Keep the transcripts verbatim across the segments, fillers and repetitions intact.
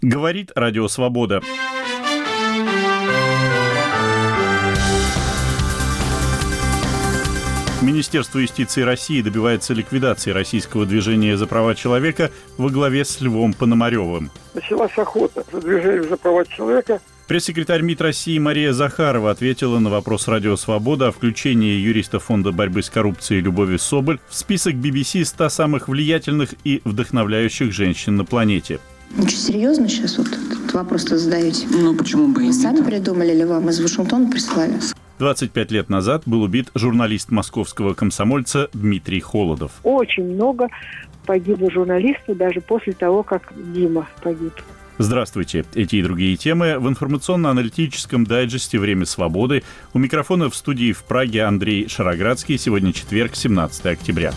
Говорит Радио Свобода. Министерство юстиции России добивается ликвидации российского движения за права человека во главе с Львом Пономаревым. Началась охота за движением за права человека. Пресс-секретарь МИД России Мария Захарова ответила на вопрос Радио Свобода о включении юриста Фонда борьбы с коррупцией Любови Соболь в список би би си ста самых влиятельных и вдохновляющих женщин на планете. Очень серьезно сейчас вот этот вопрос-то задаете? Ну, почему бы и нет? Сами придумали или вам из Вашингтона прислали? двадцать пять лет назад был убит журналист московского «Комсомольца» Дмитрий Холодов. Очень много погибло журналистов даже после того, как Дима погиб. Здравствуйте. Эти и другие темы в информационно-аналитическом дайджесте «Время свободы». У микрофона в студии в Праге Андрей Шароградский. Сегодня четверг, семнадцатое октября.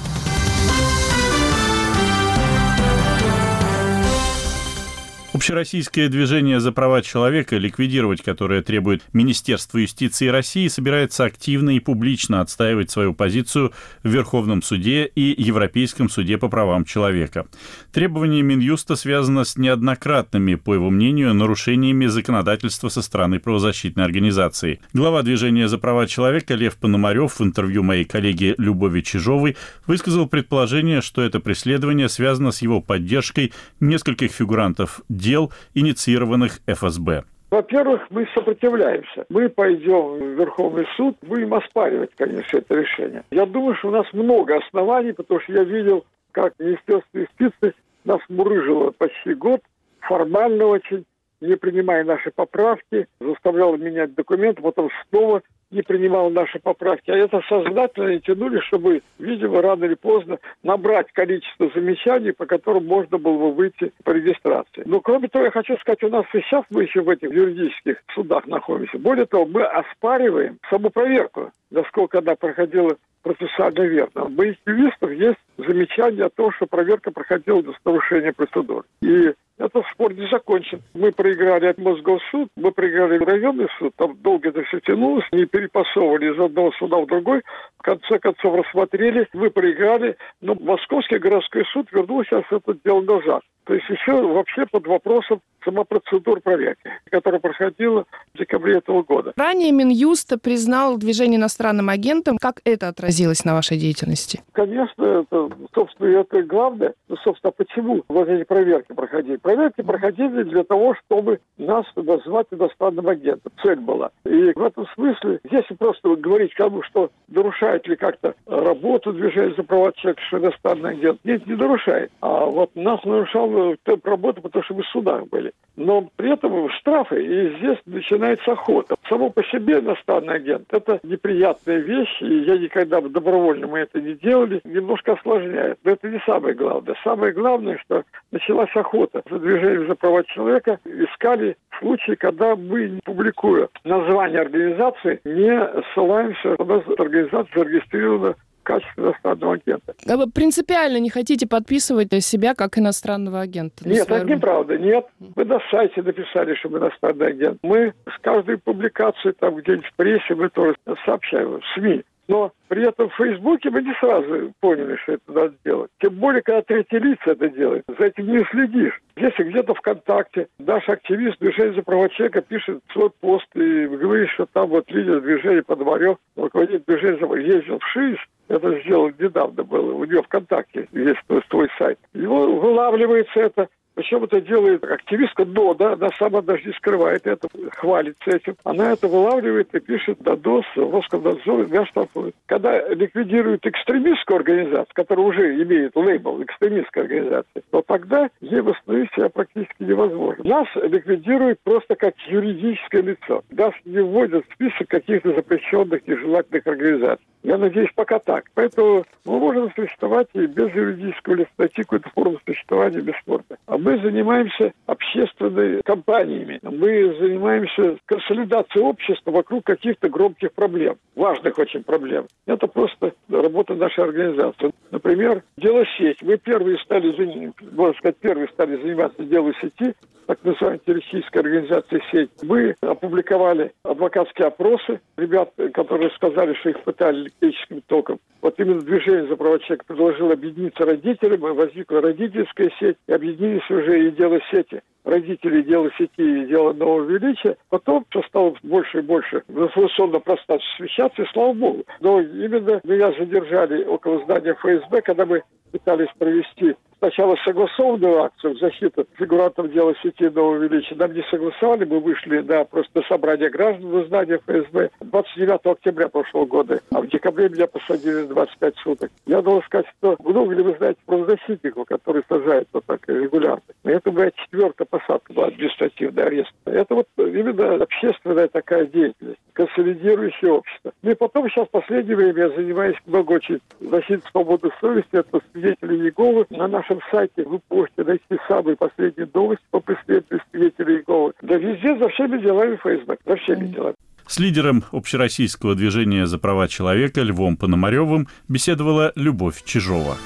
Общероссийское движение за права человека, ликвидировать которое требует Министерство юстиции России, собирается активно и публично отстаивать свою позицию в Верховном суде и Европейском суде по правам человека. Требование Минюста связано с неоднократными, по его мнению, нарушениями законодательства со стороны правозащитной организации. Глава движения за права человека Лев Пономарев в интервью моей коллеге Любови Чижовой высказал предположение, что это преследование связано с его поддержкой нескольких фигурантов дел, инициированных эф эс бэ. Во-первых, мы сопротивляемся. Мы пойдем в Верховный суд, будем оспаривать, конечно, это решение. Я думаю, что у нас много оснований, потому что я видел, как Министерство юстиции нас мурыжило почти год, формально очень, не принимая наши поправки, заставляло менять документы, потом снова не принимал наши поправки. А это сознательно и тянули, чтобы, видимо, рано или поздно набрать количество замечаний, по которым можно было бы выйти по регистрации. Но, кроме того, я хочу сказать, у нас и сейчас мы еще в этих юридических судах находимся. Более того, мы оспариваем саму проверку, насколько она проходила процессуально верно. У моих юристов есть замечание о том, что проверка проходила без нарушения процедур. И этот спор не закончен. Мы проиграли от Мосгорсуд, мы проиграли в районный суд, там долго это все тянулось, не перепасовывали из одного суда в другой, в конце концов рассмотрели, мы проиграли, но Московский городской суд вернул сейчас это дело назад. То есть еще вообще под вопросом сама процедура проверки, которая проходила в декабре этого года. Ранее Минюст признал движение иностранным агентом. Как это отразилось на вашей деятельности? Конечно, это, собственно, это главное. Ну, собственно, почему вот эти проверки проходили? Проверки проходили для того, чтобы нас назвать иностранным агентом. Цель была. И в этом смысле, если просто говорить кому, что нарушает ли как-то работу движения за права человека, что иностранный агент, нет, не нарушает. А вот нас нарушал темп работы, потому что мы в судах были. Но при этом штрафы, и здесь начинается охота. Само по себе иностранный агент – это неприятная вещь, и я никогда добровольно мы это не делали, немножко осложняет. Но это не самое главное. Самое главное, что началась охота за движением за права человека, искали случаи, когда мы, не публикуя название организации, не ссылаемся, у нас организация зарегистрирована в качестве иностранного агента. А вы принципиально не хотите подписывать себя как иностранного агента? Нет, это неправда, нет. Мы на сайте написали, что мы иностранный агент. Мы с каждой публикацией, там где-нибудь в прессе, мы тоже сообщаем, в СМИ. Но при этом в Фейсбуке мы не сразу поняли, что это надо делать. Тем более, когда третьи лица это делают. За этим не следишь. Если где-то ВКонтакте наш активист движения за права человека пишет свой пост и говорит, что там вот лидер движения Пономарев, руководитель движения за права, ездил в ШИС, это сделал недавно было, у него ВКонтакте есть свой сайт. Его вылавливается это. Причем это делает активистка, но да, она сама даже не скрывает это, хвалится этим. Она это вылавливает и пишет донос в Роскомнадзор, и меня штрафуют. Когда ликвидируют экстремистскую организацию, которая уже имеет лейбл экстремистской организации, то тогда ей восстановить себя практически невозможно. Нас ликвидируют просто как юридическое лицо. Нас не вводят в список каких-то запрещенных нежелательных организаций. Я надеюсь, пока так. Поэтому мы можем существовать и без юридического лица, найти какую-то форму существования бесспорно. А мы занимаемся общественными кампаниями. Мы занимаемся консолидацией общества вокруг каких-то громких проблем, важных очень проблем. Это просто работа нашей организации. Например, дело сеть. Мы первые стали, можно сказать, первые стали заниматься делом сети, так называемой террористической организации «Сеть». Мы опубликовали адвокатские опросы ребят, которые сказали, что их пытались электрическим током. Вот именно движение за права человека предложило объединиться родителям, и возникла родительская сеть, и объединились уже и дело сети. Родители, дело сети и дело нового величия. Потом все стало больше и больше в информационном пространстве освещаться, и слава богу. Но именно меня задержали около здания эф эс бэ, когда мы пытались провести сначала согласованную акцию в защиту фигурантов дела сети нового величия. Нам не согласовали, мы вышли на просто собрание граждан в здании эф эс бэ двадцать девятого октября прошлого года, а в декабре меня посадили на двадцать пять суток. Я должен сказать, что много ли вы знаете правозащитников, которые сажают вот так регулярно. Это моя четвертая посадка была, административный арест. Это вот именно общественная такая деятельность, консолидирующее общество. Ну и потом сейчас в последнее время я занимаюсь много очень защитой свободы совести, это свидетели Иеговы. На нашем сайте вы можете найти самые последние новости по преследованию свидетелей Иеговы. Да везде за всеми делами эф эс бэ, за всеми делами. С лидером общероссийского движения за права человека Львом Пономаревым беседовала Любовь Чижова.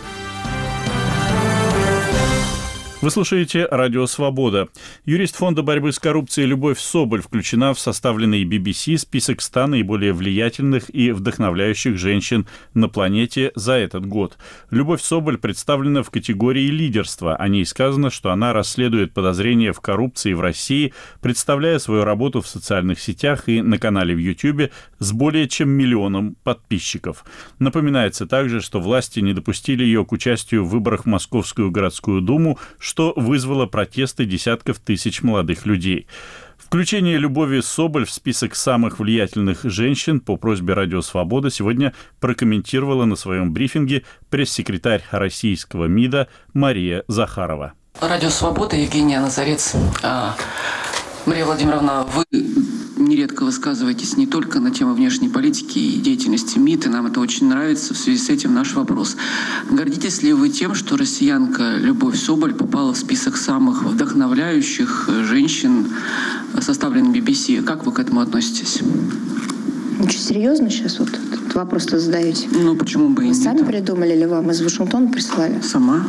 Вы слушаете «Радио Свобода». Юрист Фонда борьбы с коррупцией Любовь Соболь включена в составленный би би си список ста наиболее влиятельных и вдохновляющих женщин на планете за этот год. Любовь Соболь представлена в категории лидерства. О ней сказано, что она расследует подозрения в коррупции в России, представляя свою работу в социальных сетях и на канале в Ютьюбе с более чем миллионом подписчиков. Напоминается также, что власти не допустили ее к участию в выборах в Московскую городскую думу, что вызвало протесты десятков тысяч молодых людей. Включение Любови Соболь в список самых влиятельных женщин по просьбе «Радио Свобода» сегодня прокомментировала на своем брифинге пресс-секретарь российского МИДа Мария Захарова. «Радио Свобода», Евгения Назарец. Мария Владимировна, вы нередко высказываетесь не только на тему внешней политики и деятельности МИД, и нам это очень нравится. В связи с этим наш вопрос. Гордитесь ли вы тем, что россиянка Любовь Соболь попала в список самых вдохновляющих женщин, составленный би би си? Как вы к этому относитесь? Очень серьезно сейчас вот этот вопрос-то задаете? Ну, почему бы и вы нет? Сами придумали или вам из Вашингтона прислали? Сама.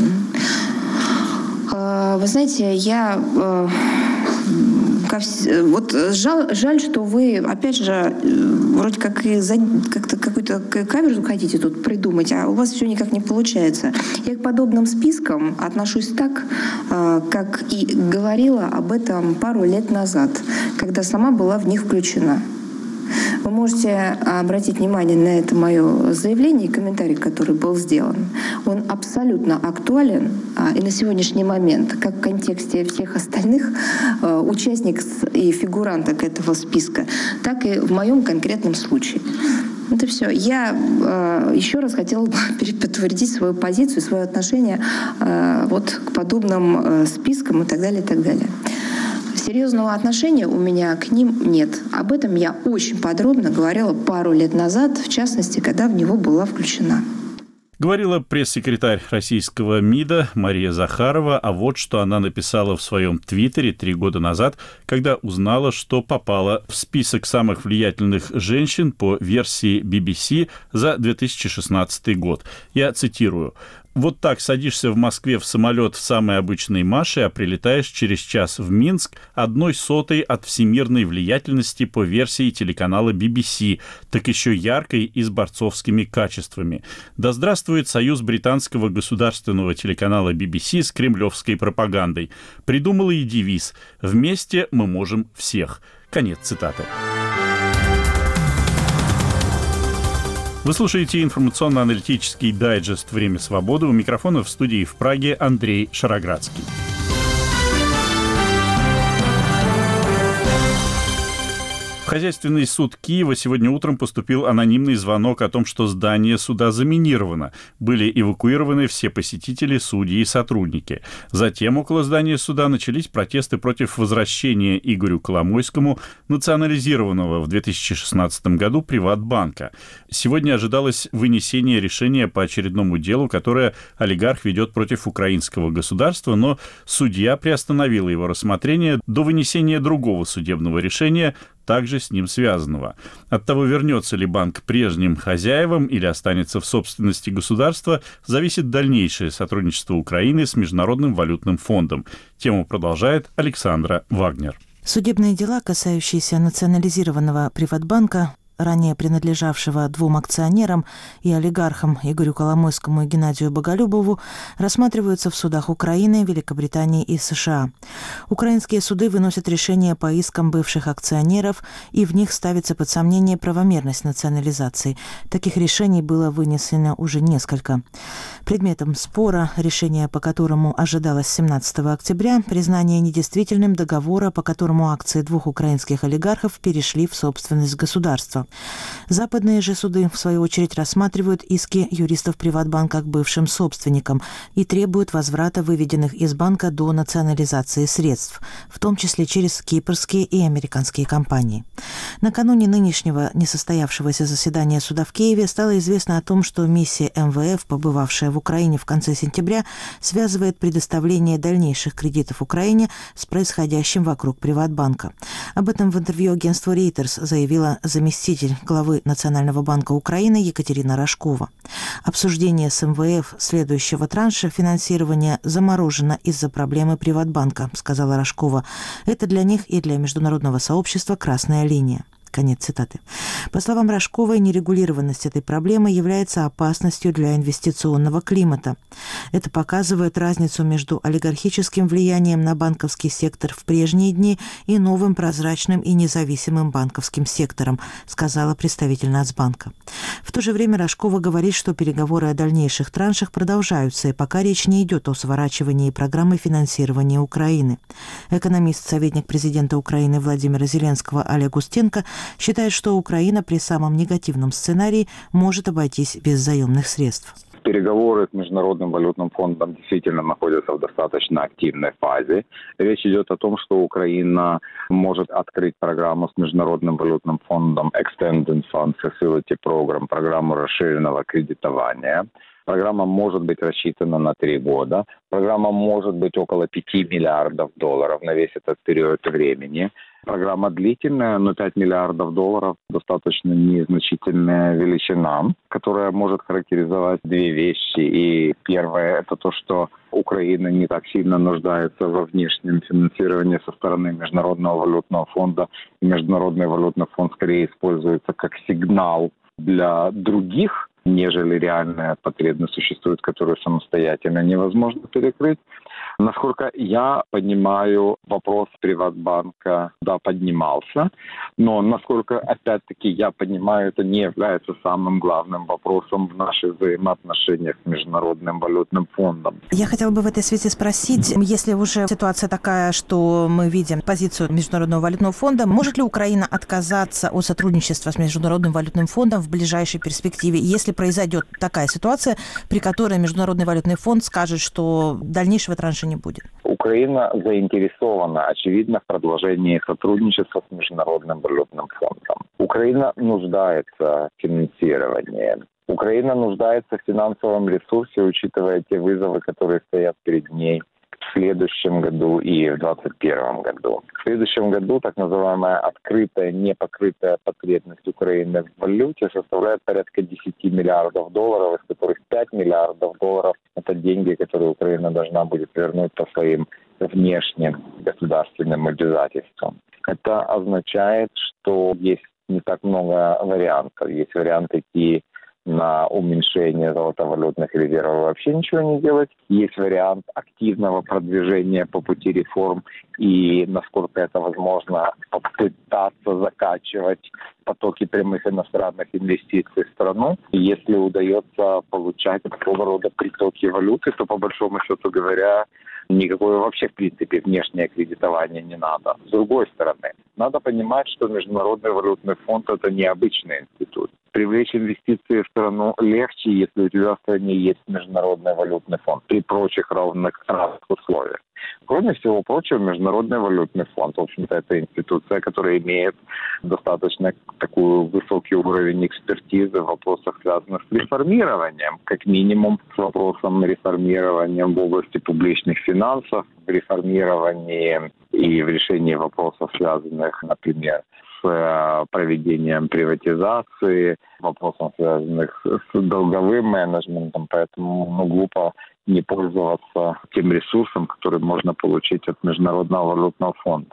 Вы знаете, я... Вот жаль, жаль, что вы, опять же, вроде как и за, как-то какую-то каверзу хотите тут придумать, а у вас все никак не получается. Я к подобным спискам отношусь так, как и говорила об этом пару лет назад, когда сама была в них включена. Вы можете обратить внимание на это мое заявление и комментарий, который был сделан. Он абсолютно актуален и на сегодняшний момент, как в контексте всех остальных участников и фигуранток этого списка, так и в моем конкретном случае. Это все. Я э, еще раз хотела бы подтвердить свою позицию, свое отношение э, вот к подобным э, спискам и так далее, и так далее. Серьезного отношения у меня к ним нет. Об этом я очень подробно говорила пару лет назад, в частности, когда в него была включена. Говорила пресс-секретарь российского МИДа Мария Захарова, а вот что она написала в своем твиттере три года назад, когда узнала, что попала в список самых влиятельных женщин по версии би би си за две тысячи шестнадцатый год. Я цитирую. Вот так садишься в Москве в самолет в самой обычной Маше, а прилетаешь через час в Минск одной сотой от всемирной влиятельности по версии телеканала би би си, так еще яркой и с борцовскими качествами. Да здравствует союз британского государственного телеканала би би си с кремлевской пропагандой. Придумала и девиз «Вместе мы можем всех». Конец цитаты. Вы слушаете информационно-аналитический дайджест «Время свободы». У микрофона в студии в Праге Андрей Шароградский. В Хозяйственный суд Киева сегодня утром поступил анонимный звонок о том, что здание суда заминировано. Были эвакуированы все посетители, судьи и сотрудники. Затем около здания суда начались протесты против возвращения Игорю Коломойскому национализированного в две тысячи шестнадцатом году Приватбанка. Сегодня ожидалось вынесение решения по очередному делу, которое олигарх ведет против украинского государства, но судья приостановила его рассмотрение до вынесения другого судебного решения, также с ним связанного. От того, вернется ли банк прежним хозяевам или останется в собственности государства, зависит дальнейшее сотрудничество Украины с Международным валютным фондом. Тему продолжает Александра Вагнер. Судебные дела, касающиеся национализированного Приватбанка, ранее принадлежавшего двум акционерам и олигархам Игорю Коломойскому и Геннадию Боголюбову, рассматриваются в судах Украины, Великобритании и США. Украинские суды выносят решения по искам бывших акционеров, и в них ставится под сомнение правомерность национализации. Таких решений было вынесено уже несколько. Предметом спора, решение по которому ожидалось семнадцатого октября, признание недействительным договора, по которому акции двух украинских олигархов перешли в собственность государства. Западные же суды, в свою очередь, рассматривают иски юристов Приватбанка к бывшим собственникам и требуют возврата выведенных из банка до национализации средств, в том числе через кипрские и американские компании. Накануне нынешнего несостоявшегося заседания суда в Киеве стало известно о том, что миссия эм вэ эф, побывавшая в Украине в конце сентября, связывает предоставление дальнейших кредитов Украине с происходящим вокруг Приватбанка. Об этом в интервью агентству Reuters заявила заместитель главы Национального банка Украины Екатерина Рожкова. Обсуждение с эм вэ эф следующего транша финансирования заморожено из-за проблемы Приватбанка, сказала Рожкова. Это для них и для международного сообщества красная линия. Конец цитаты. По словам Рожковой, нерегулированность этой проблемы является опасностью для инвестиционного климата. Это показывает разницу между олигархическим влиянием на банковский сектор в прежние дни и новым прозрачным и независимым банковским сектором, сказала представитель Нацбанка. В то же время Рожкова говорит, что переговоры о дальнейших траншах продолжаются, и пока речь не идет о сворачивании программы финансирования Украины. Экономист, советник президента Украины Владимира Зеленского Олег Устенко считает, что Украина при самом негативном сценарии может обойтись без заемных средств. Переговоры с Международным валютным фондом действительно находятся в достаточно активной фазе. Речь идет о том, что Украина может открыть программу с Международным валютным фондом Extended Fund Facility Program, программу расширенного кредитования. Программа может быть рассчитана на три года. Программа может быть около пяти миллиардов долларов на весь этот период времени. Программа длительная, но пять миллиардов долларов достаточно незначительная величина, которая может характеризовать две вещи. И первое – это то, что Украина не так сильно нуждается во внешнем финансировании со стороны Международного валютного фонда. И Международный валютный фонд скорее используется как сигнал для других, нежели реальная потребность существует, которую самостоятельно невозможно перекрыть. Насколько я понимаю, вопрос Приватбанка, да, поднимался, но насколько, опять-таки, я понимаю, это не является самым главным вопросом в наших взаимоотношениях с Международным валютным фондом. Я хотела бы в этой связи спросить, если уже ситуация такая, что мы видим позицию Международного валютного фонда, может ли Украина отказаться от сотрудничества с Международным валютным фондом в ближайшей перспективе, если произойдет такая ситуация, при которой Международный валютный фонд скажет, что дальнейшего транша не будет? Украина заинтересована, очевидно, в продолжении сотрудничества с Международным валютным фондом. Украина нуждается в финансировании. Украина нуждается в финансовом ресурсе, учитывая те вызовы, которые стоят перед ней в следующем году и в двадцать первом году. В следующем году так называемая открытая, непокрытая потребность Украины в валюте составляет порядка десять миллиардов долларов, из которых пять миллиардов долларов – это деньги, которые Украина должна будет вернуть по своим внешним государственным обязательствам. Это означает, что есть не так много вариантов. Есть вариант идти на уменьшение золотовалютных резервов, вообще ничего не делать. Есть вариант активного продвижения по пути реформ и, насколько это возможно, попытаться закачивать потоки прямых иностранных инвестиций в страну. И если удается получать такого рода притоки валюты, то, по большому счету говоря, никакое вообще, в принципе, внешнее кредитование не надо. С другой стороны, надо понимать, что Международный валютный фонд – это необычный институт. Привлечь инвестиции в страну легче, если у тебя в стране есть Международный валютный фонд при прочих равных, равных условиях. Кроме всего прочего, Международный валютный фонд, в общем-то, это институция, которая имеет достаточно такой высокий уровень экспертизы в вопросах, связанных с реформированием, как минимум с вопросом реформирования в области публичных финансов, в реформировании и в решении вопросов, связанных, например, с проведением приватизации, вопросам, связанных с долговым менеджментом, поэтому ну, глупо не пользоваться тем ресурсом, который можно получить от Международного валютного фонда.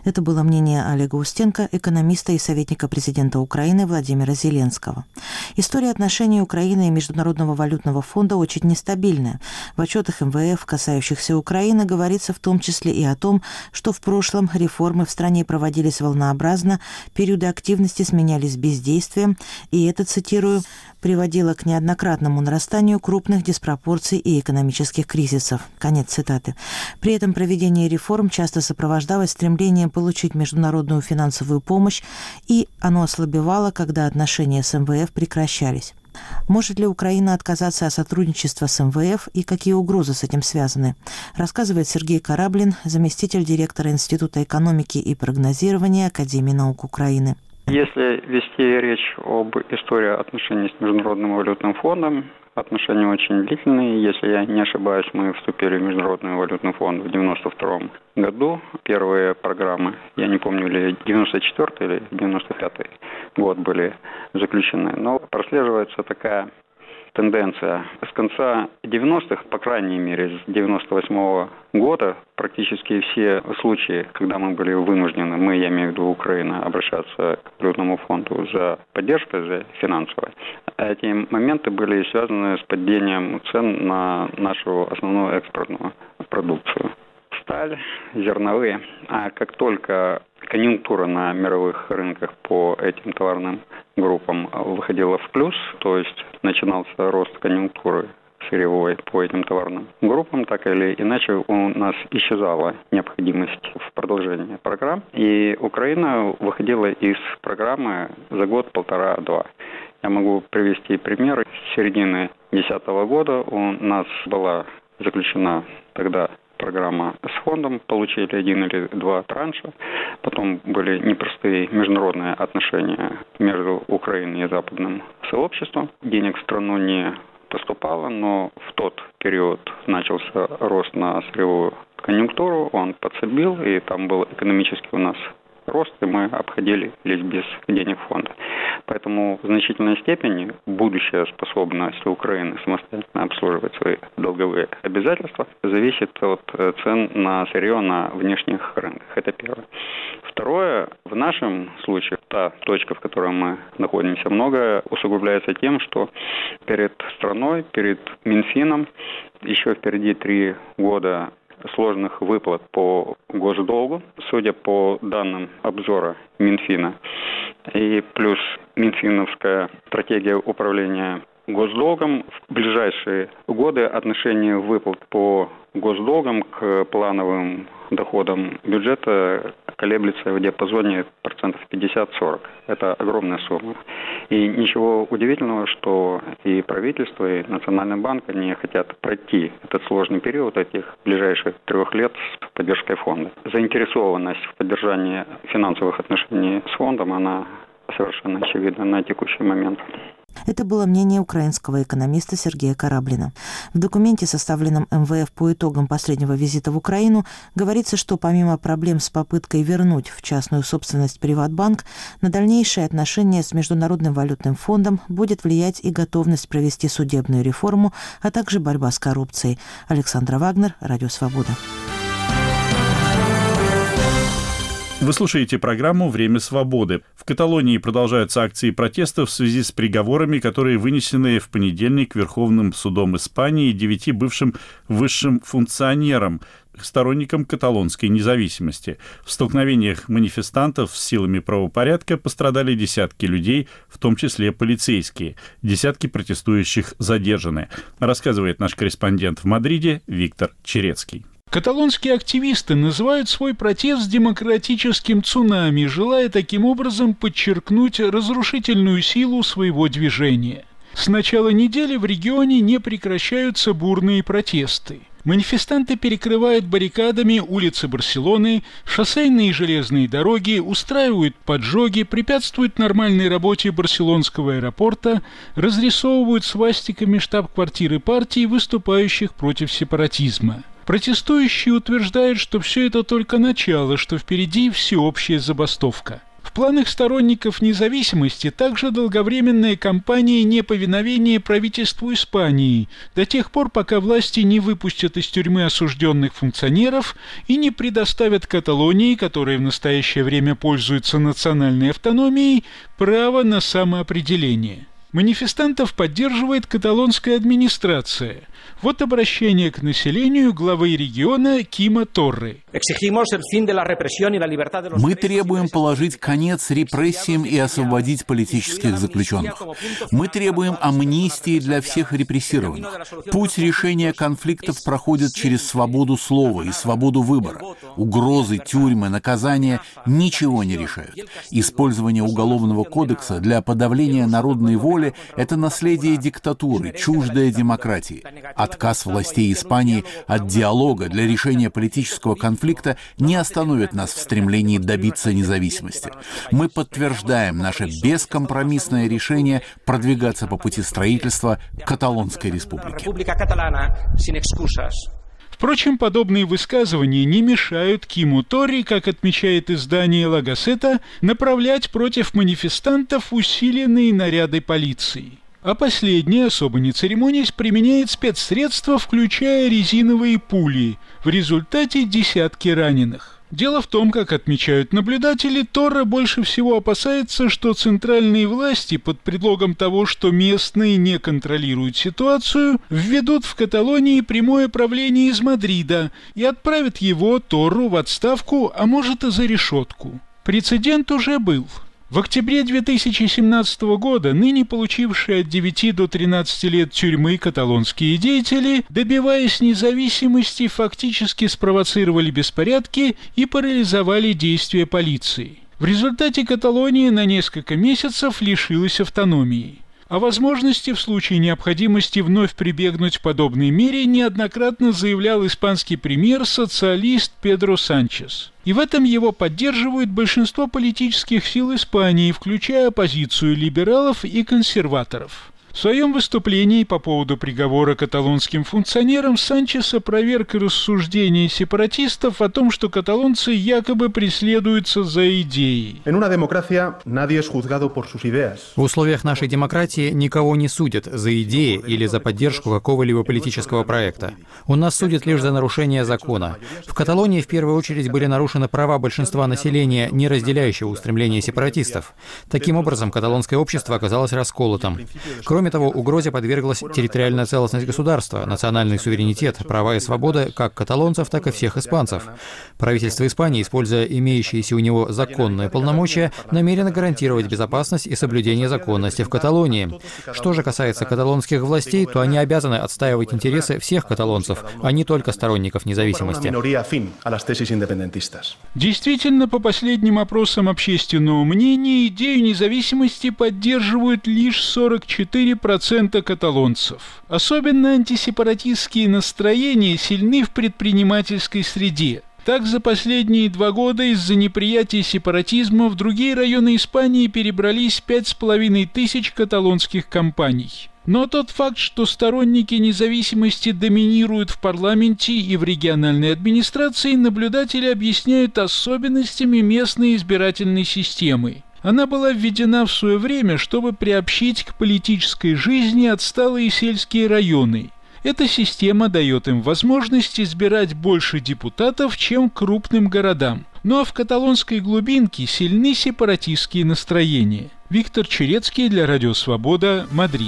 Это было мнение Олега Устенко, экономиста и советника президента Украины Владимира Зеленского. История отношений Украины и Международного валютного фонда очень нестабильная. В отчетах эм вэ эф, касающихся Украины, говорится в том числе и о том, что в прошлом реформы в стране проводились волнообразно, периоды активности сменялись бездействием, и это, цитирую, приводило к неоднократному нарастанию крупных диспропорций и экономических кризисов. Конец цитаты. При этом проведение реформ часто сопровождалось стремлением получить международную финансовую помощь, и оно ослабевало, когда отношения с эм вэ эф прекращались. Может ли Украина отказаться от сотрудничества с эм вэ эф и какие угрозы с этим связаны? Рассказывает Сергей Кораблин, заместитель директора Института экономики и прогнозирования Академии наук Украины. Если вести речь об истории отношений с Международным валютным фондом, отношения очень длительные. Если я не ошибаюсь, мы вступили в Международный валютный фонд в девяносто втором году. Первые программы, я не помню, или девяносто четвёртый или девяносто пятый год были заключены. Но прослеживается такая тенденция. С конца девяностых, по крайней мере, с девяносто восьмого года, практически все случаи, когда мы были вынуждены, мы, я имею в виду Украина, обращаться к валютному фонду за поддержкой, за финансовой, эти моменты были связаны с падением цен на нашу основную экспортную продукцию. Сталь, зерновые. А как только конъюнктура на мировых рынках по этим товарным группам выходила в плюс, то есть начинался рост конъюнктуры сырьевой по этим товарным группам, так или иначе у нас исчезала необходимость в продолжении программ, и Украина выходила из программы за год, полтора, два. Я могу привести пример. С середины две тысячи десятого года у нас была заключена тогда программа с фондом, получили один или два транша. Потом были непростые международные отношения между Украиной и западным сообществом. Денег в страну не поступало, но в тот период начался рост на сырьевую конъюнктуру, он подсобил, и там был экономический у нас рост, и мы обходились без денег фонда. Поэтому в значительной степени будущая способность Украины самостоятельно обслуживать свои долговые обязательства зависит от цен на сырье на внешних рынках. Это первое. Второе, в нашем случае, та точка, в которой мы находимся, многое усугубляется тем, что перед страной, перед Минфином еще впереди три года сложных выплат по госдолгу, судя по данным обзора Минфина, и плюс Минфиновская стратегия управления госдолгом, в ближайшие годы отношение выплат по госдолгам к плановым доходам бюджета колеблется в диапазоне процентов пятьдесят-сорок. Это огромная сумма. И ничего удивительного, что и правительство, и Национальный банк, они хотят пройти этот сложный период этих ближайших трех лет с поддержкой фонда. Заинтересованность в поддержании финансовых отношений с фондом, она совершенно очевидна на текущий момент. Это было мнение украинского экономиста Сергея Кораблина. В документе, составленном эм вэ эф по итогам последнего визита в Украину, говорится, что помимо проблем с попыткой вернуть в частную собственность Приватбанк, на дальнейшие отношения с Международным валютным фондом будет влиять и готовность провести судебную реформу, а также борьба с коррупцией. Александра Вагнер, Радио Свобода. Вы слушаете программу «Время свободы». В Каталонии продолжаются акции протеста в связи с приговорами, которые вынесены в понедельник Верховным судом Испании девяти бывшим высшим функционерам, сторонникам каталонской независимости. В столкновениях манифестантов с силами правопорядка пострадали десятки людей, в том числе полицейские. Десятки протестующих задержаны, рассказывает наш корреспондент в Мадриде Виктор Черецкий. Каталонские активисты называют свой протест демократическим цунами, желая таким образом подчеркнуть разрушительную силу своего движения. С начала недели в регионе не прекращаются бурные протесты. Манифестанты перекрывают баррикадами улицы Барселоны, шоссейные и железные дороги, устраивают поджоги, препятствуют нормальной работе барселонского аэропорта, разрисовывают свастиками штаб-квартиры партий, выступающих против сепаратизма. Протестующие утверждают, что все это только начало, что впереди всеобщая забастовка. В планах сторонников независимости также долговременная кампания неповиновения правительству Испании до тех пор, пока власти не выпустят из тюрьмы осужденных функционеров и не предоставят Каталонии, которая в настоящее время пользуется национальной автономией, право на самоопределение. Манифестантов поддерживает каталонская администрация. Вот обращение к населению главы региона Кима Торре. Мы требуем положить конец репрессиям и освободить политических заключенных. Мы требуем амнистии для всех репрессированных. Путь решения конфликтов проходит через свободу слова и свободу выбора. Угрозы, тюрьмы, наказания ничего не решают. Использование уголовного кодекса для подавления народной воли – это наследие диктатуры, чуждое демократии. Отказ властей Испании от диалога для решения политического конфликта не остановит нас в стремлении добиться независимости. Мы подтверждаем наше бескомпромиссное решение продвигаться по пути строительства Каталонской республики. Впрочем, подобные высказывания не мешают Киму Торре, как отмечает издание «Ла Газета», направлять против манифестантов усиленные наряды полиции. А последняя, особо не церемонясь, применяет спецсредства, включая резиновые пули. В результате десятки раненых. Дело в том, как отмечают наблюдатели, Торре больше всего опасается, что центральные власти под предлогом того, что местные не контролируют ситуацию, введут в Каталонии прямое правление из Мадрида и отправят его, Торру, в отставку, а может и за решетку. Прецедент уже был. В октябре две тысячи семнадцатого года ныне получившие от девяти до тринадцати лет тюрьмы каталонские деятели, добиваясь независимости, фактически спровоцировали беспорядки и парализовали действия полиции. В результате Каталония на несколько месяцев лишилась автономии. О возможности в случае необходимости вновь прибегнуть к подобной мере неоднократно заявлял испанский премьер-социалист Педро Санчес. И в этом его поддерживают большинство политических сил Испании, включая оппозицию либералов и консерваторов. В своем выступлении по поводу приговора каталонским функционерам Санчес опроверг рассуждения сепаратистов о том, что каталонцы якобы преследуются за идеи. В условиях нашей демократии никого не судят за идеи или за поддержку какого-либо политического проекта. У нас судят лишь за нарушение закона. В Каталонии в первую очередь были нарушены права большинства населения, не разделяющего устремления сепаратистов. Таким образом, каталонское общество оказалось расколотым. Кроме того, угрозе подверглась территориальная целостность государства, национальный суверенитет, права и свобода как каталонцев, так и всех испанцев. Правительство Испании, используя имеющиеся у него законные полномочия, намерено гарантировать безопасность и соблюдение законности в Каталонии. Что же касается каталонских властей, то они обязаны отстаивать интересы всех каталонцев, а не только сторонников независимости. Действительно, по последним опросам общественного мнения, идею независимости поддерживают лишь сорок четыре процента каталонцев. Особенно антисепаратистские настроения сильны в предпринимательской среде. Так, за последние два года из-за неприятия сепаратизма в другие районы Испании перебрались пять с половиной тысяч каталонских компаний. Но тот факт, что сторонники независимости доминируют в парламенте и в региональной администрации, наблюдатели объясняют особенностями местной избирательной системы. Она была введена в свое время, чтобы приобщить к политической жизни отсталые сельские районы. Эта система дает им возможность избирать больше депутатов, чем крупным городам. Ну а в каталонской глубинке сильны сепаратистские настроения. Виктор Черецкий для Радио Свобода, Мадрид.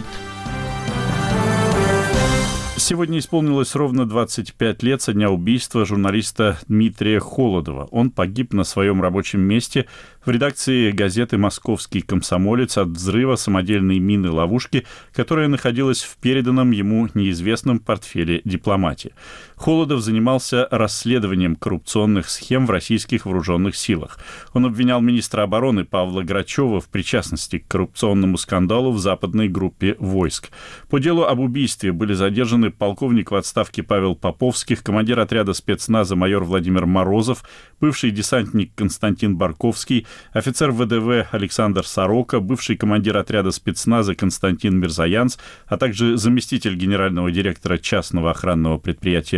Сегодня исполнилось ровно двадцать пять лет со дня убийства журналиста Дмитрия Холодова. Он погиб на своем рабочем месте в редакции газеты «Московский комсомолец» от взрыва самодельной мины-ловушки, которая находилась в переданном ему неизвестном портфеле дипломате. Холодов занимался расследованием коррупционных схем в российских вооруженных силах. Он обвинял министра обороны Павла Грачева в причастности к коррупционному скандалу в западной группе войск. По делу об убийстве были задержаны полковник в отставке Павел Поповских, командир отряда спецназа майор Владимир Морозов, бывший десантник Константин Барковский, офицер ВДВ Александр Сорока, бывший командир отряда спецназа Константин Мирзаянц, а также заместитель генерального директора частного охранного предприятия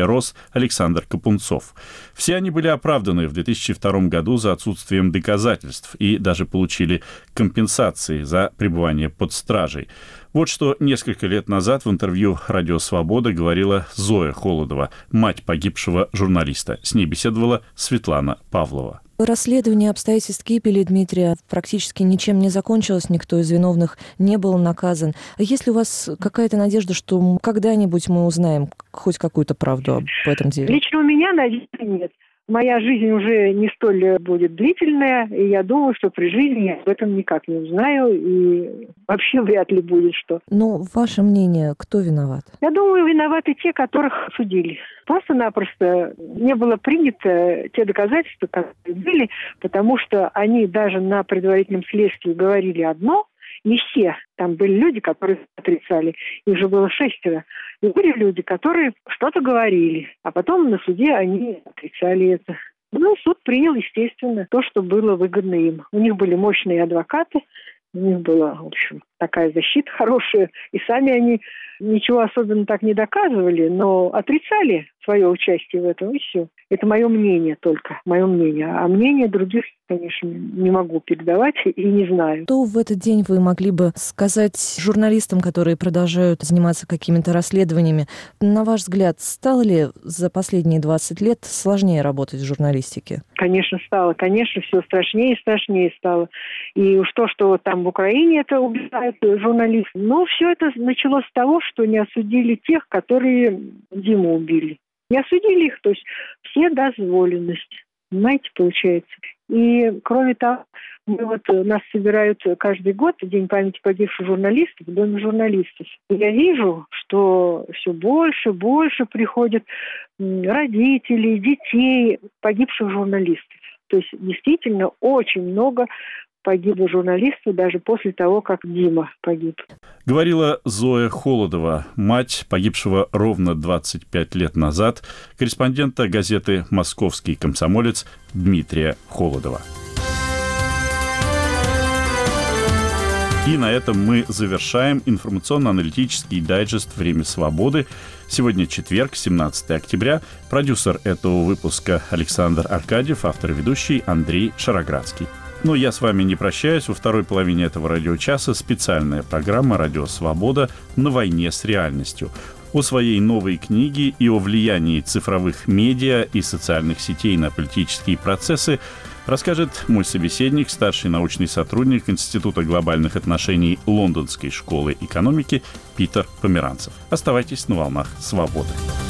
РОС Александр Капунцов. Все они были оправданы в две тысячи втором году за отсутствием доказательств и даже получили компенсации за пребывание под стражей. Вот что несколько лет назад в интервью «Радио Свобода» говорила Зоя Холодова, мать погибшего журналиста. С ней беседовала Светлана Павлова. Расследование обстоятельств гибели Дмитрия практически ничем не закончилось, никто из виновных не был наказан. Есть ли у вас какая-то надежда, что когда-нибудь мы узнаем хоть какую-то правду об этом деле? Лично у меня надежды нет. Моя жизнь уже не столь будет длительная, и я думаю, что при жизни я об этом никак не узнаю, и вообще вряд ли будет что. Но ваше мнение, кто виноват? Я думаю, виноваты те, которых судили. Просто-напросто не было принято те доказательства, которые были, потому что они даже на предварительном следствии говорили одно. Не все. Там были люди, которые отрицали. Их же было шестеро. И были люди, которые что-то говорили. А потом на суде они отрицали это. Ну, суд принял, естественно, то, что было выгодно им. У них были мощные адвокаты. У них была, в общем, такая защита хорошая. И сами они ничего особенно так не доказывали, но отрицали свое участие в этом, и все. Это мое мнение только, мое мнение. А мнение других, конечно, не могу передавать и не знаю. Что в этот день вы могли бы сказать журналистам, которые продолжают заниматься какими-то расследованиями? На ваш взгляд, стало ли за последние двадцать лет сложнее работать в журналистике? Конечно, стало. Конечно, все страшнее и страшнее стало. И уж то, что вот там в Украине это убивают журналистов. Но все это началось с того, что не осудили тех, которые Диму убили. Не осудили их, то есть все дозволенность. Понимаете, получается. И, кроме того, мы вот, нас собирают каждый год в День памяти погибших журналистов в Доме журналистов. И я вижу, что все больше, больше приходят родителей, детей погибших журналистов. То есть действительно очень много погибло журналистов даже после того, как Дима погиб. Говорила Зоя Холодова, мать погибшего ровно двадцать пять лет назад, корреспондента газеты «Московский комсомолец» Дмитрия Холодова. И на этом мы завершаем информационно-аналитический дайджест «Время свободы». Сегодня четверг, семнадцатое октября. Продюсер этого выпуска Александр Аркадьев, автор и ведущий Андрей Шароградский. Но я с вами не прощаюсь. Во второй половине этого радиочаса специальная программа «Радио Свобода. На войне с реальностью». О своей новой книге и о влиянии цифровых медиа и социальных сетей на политические процессы расскажет мой собеседник, старший научный сотрудник Института глобальных отношений Лондонской школы экономики Питер Померанцев. Оставайтесь на волнах свободы.